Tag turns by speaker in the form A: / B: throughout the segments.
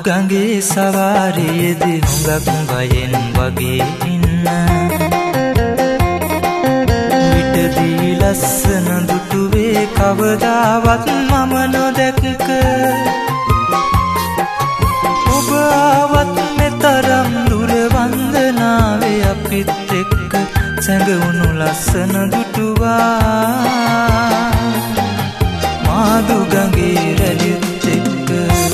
A: ගඟේ සවාරියේදී හුඟක් බයෙන් වගේ ඉන්න විටදී ලස්සන දුටුවේ කවදාවත් මම නොදැක්ක ඔබ ආවත් මෙතරම් දුර වන්දනාවේ අපිත් එක්ක සැඟවුණු ලස්සන දුටුවා මාදු ගඟේ රැළිත් එක්ක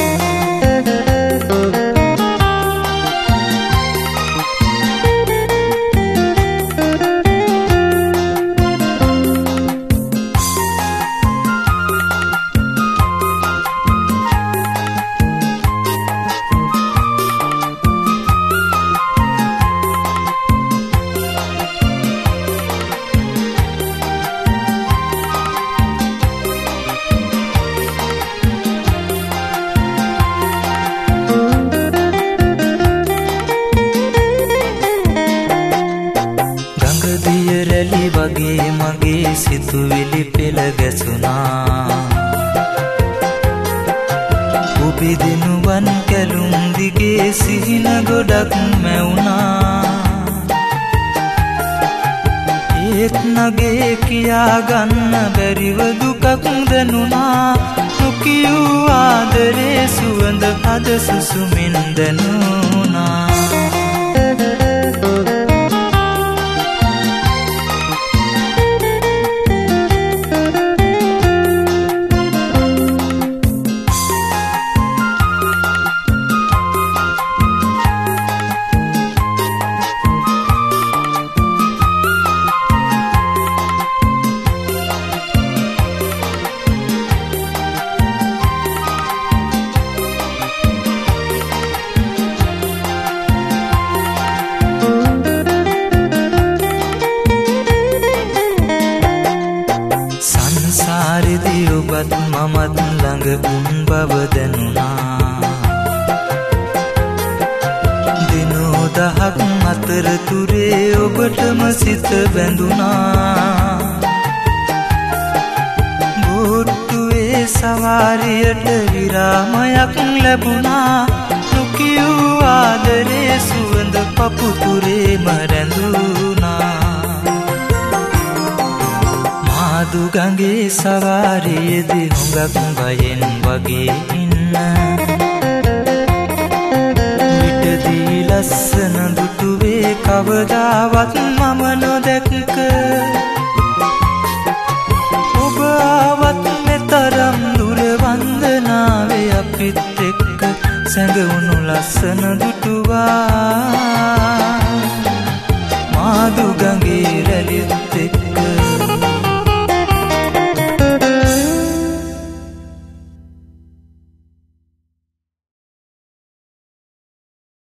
A: රැලි වගේ මගේ සිතුවිලි පෙළ ගැසුණා ඔබේ දිනුවන් කැලුම් දිගේ සිහින ගොඩක් මැවුණා ඒත් නගේ කියාගන්න බැරිව දුකක් දැනුණා නොකියූ ආදරේ සුවඳ අද සුසුමින් දැනුණා සංසාරෙදී ඔබත් මමත් ළඟ වුන් බව දැනුණා දිනෝ දහක් අතරතුරේ ඔබටම සිත බැඳුණා බෝට්ටුවේ සවාරියට විරාමයක් ලැබුණා නොකියූ ආදරේ සුවඳ පපුතුරේම රැඳුණා මාදු ගඟේ සවාරියේදී හුඟක් බයෙන් වගේ ඉන්න විටදී ලස්සන දුටුවේ කවදාවත් මම නොදැක්ක ඔබ ආවත් මෙතරම් දුර වන්දනාවේ අපිත් එක්ක සැඟවුණු ලස්සන දුටුවා